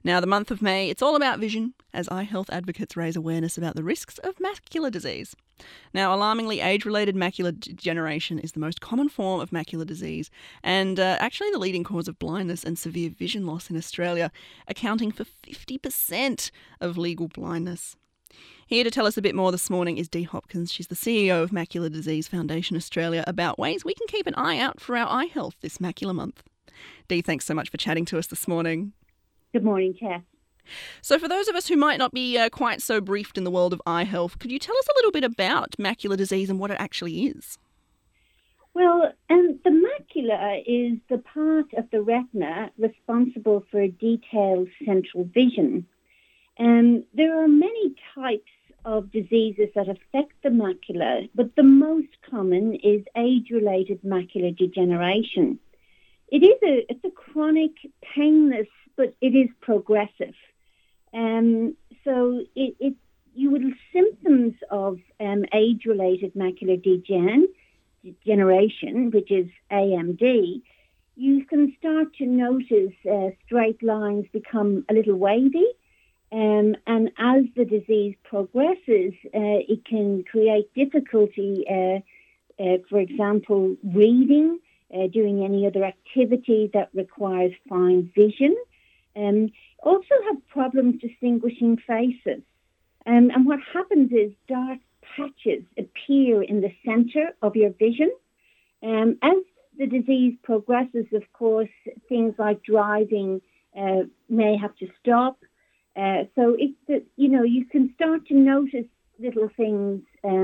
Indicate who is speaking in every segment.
Speaker 1: Now, the month of May, it's all about vision, as eye health advocates raise awareness about the risks of macular disease. Now, alarmingly, age-related macular degeneration is the most common form of macular disease and actually the leading cause of blindness and severe vision loss in Australia, accounting for 50% of legal blindness. Here to tell us a bit more this morning is Dee Hopkins. She's the CEO of Macular Disease Foundation Australia, about ways we can keep an eye out for our eye health this macular month. Dee, thanks so much for chatting to us this morning.
Speaker 2: Good morning, Tess.
Speaker 1: So for those of us who might not be quite so briefed in the world of eye health, could you tell us a little bit about macular disease and what it actually is?
Speaker 2: Well, the macula is the part of the retina responsible for detailed central vision. There are many types of diseases that affect the macula, but the most common is age-related macular degeneration. It's a chronic, painless, but it is progressive. Symptoms of age-related macular degeneration, which is AMD, you can start to notice straight lines become a little wavy. And as the disease progresses, it can create difficulty, for example, reading, doing any other activity that requires fine vision. Also have problems distinguishing faces. And what happens is dark patches appear in the center of your vision. As the disease progresses, of course, things like driving may have to stop. So you can start to notice little things,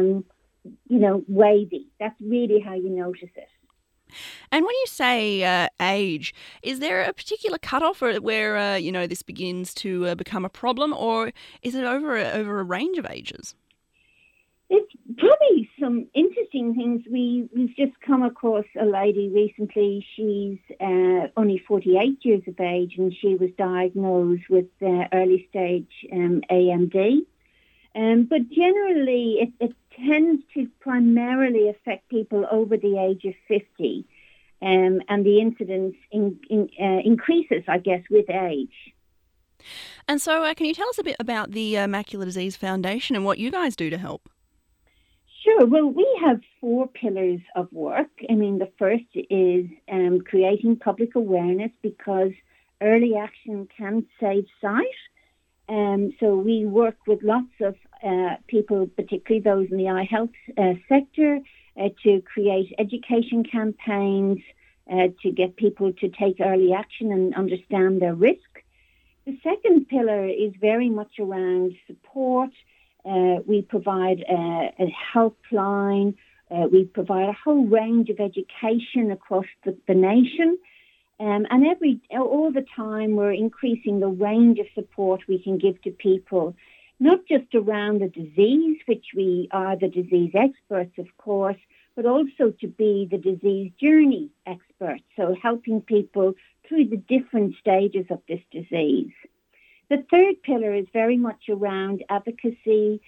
Speaker 2: wavy. That's really how you notice it.
Speaker 1: And when you say age, is there a particular cutoff where this begins to become a problem, or is it over a range of ages?
Speaker 2: It's probably some interesting things. We've just come across a lady recently. She's only 48 years of age, and she was diagnosed with early stage AMD. But generally, it tends to primarily affect people over the age of 50, and the incidence increases, I guess, with age.
Speaker 1: And so can you tell us a bit about the Macular Disease Foundation and what you guys do to help?
Speaker 2: Sure. Well, we have 4 pillars of work. The first is creating public awareness, because early action can save sight. So we work with lots of people, particularly those in the eye health sector, to create education campaigns, to get people to take early action and understand their risk. The second pillar is very much around support. We provide a helpline. We provide a whole range of education across the nation. And all the time, we're increasing the range of support we can give to people, not just around the disease, which we are the disease experts, of course, but also to be the disease journey experts, so helping people through the different stages of this disease. The third pillar is very much around advocacy,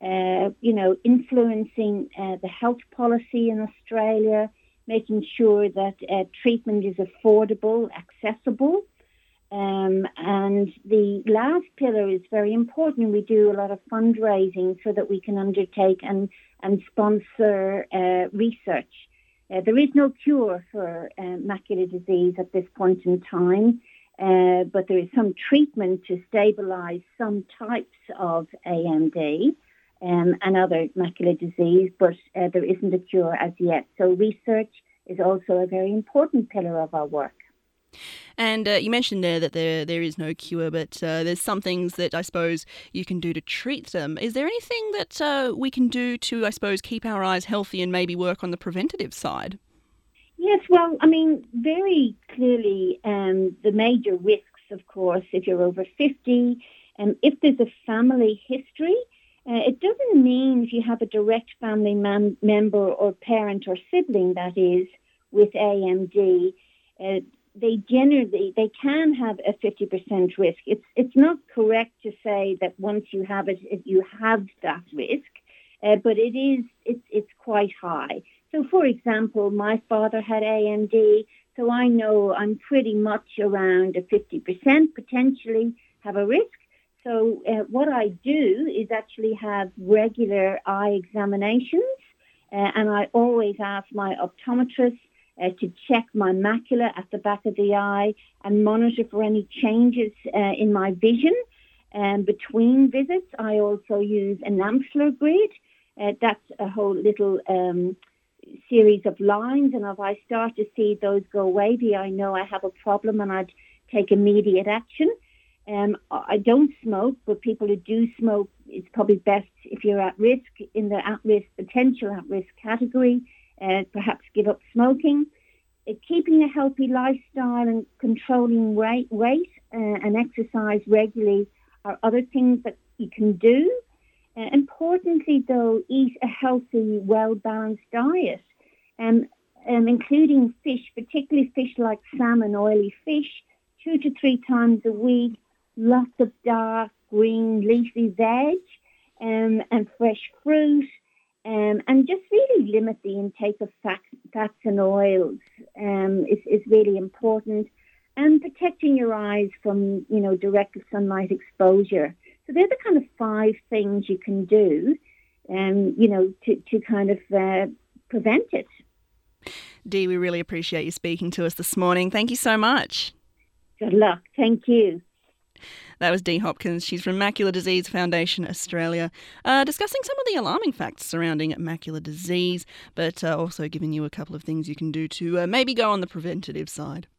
Speaker 2: influencing the health policy in Australia, making sure that treatment is affordable, accessible. And the last pillar is very important. We do a lot of fundraising so that we can undertake and sponsor research. There is no cure for macular disease at this point in time, but there is some treatment to stabilize some types of AMD and other macular disease, but there isn't a cure as yet. So research is also a very important pillar of our work.
Speaker 1: And you mentioned there that there is no cure, but there's some things that I suppose you can do to treat them. Is there anything that we can do to, I suppose, keep our eyes healthy and maybe work on the preventative side?
Speaker 2: Yes, well, very clearly the major risks, of course, if you're over 50, if there's a family history, it doesn't mean if you have a direct family member or parent or sibling, that is, with AMD, they can have a 50% risk. It's not correct to say that once you have it, you have that risk, but it's quite high. So, for example, my father had AMD, so I know I'm pretty much around a 50% potentially have a risk. So what I do is actually have regular eye examinations, and I always ask my optometrist to check my macula at the back of the eye and monitor for any changes in my vision. Between visits, I also use an Amsler grid. That's a whole little series of lines, and if I start to see those go wavy, I know I have a problem and I'd take immediate action. I don't smoke, but people who do smoke, it's probably best if you're at risk, in the potential at-risk category, perhaps give up smoking. Keeping a healthy lifestyle and controlling weight and exercise regularly are other things that you can do. Importantly, though, eat a healthy, well-balanced diet, including fish, particularly fish like salmon, oily fish, 2 to 3 times a week, lots of dark, green, leafy veg, and fresh fruit, and just really limit the intake of fats and oils is really important. And protecting your eyes from, direct sunlight exposure. So they're the kind of 5 things you can do, to kind of prevent it.
Speaker 1: Dee, we really appreciate you speaking to us this morning. Thank you so much.
Speaker 2: Good luck. Thank you.
Speaker 1: That was Dee Hopkins. She's from Macular Disease Foundation Australia, discussing some of the alarming facts surrounding macular disease, but also giving you a couple of things you can do to maybe go on the preventative side.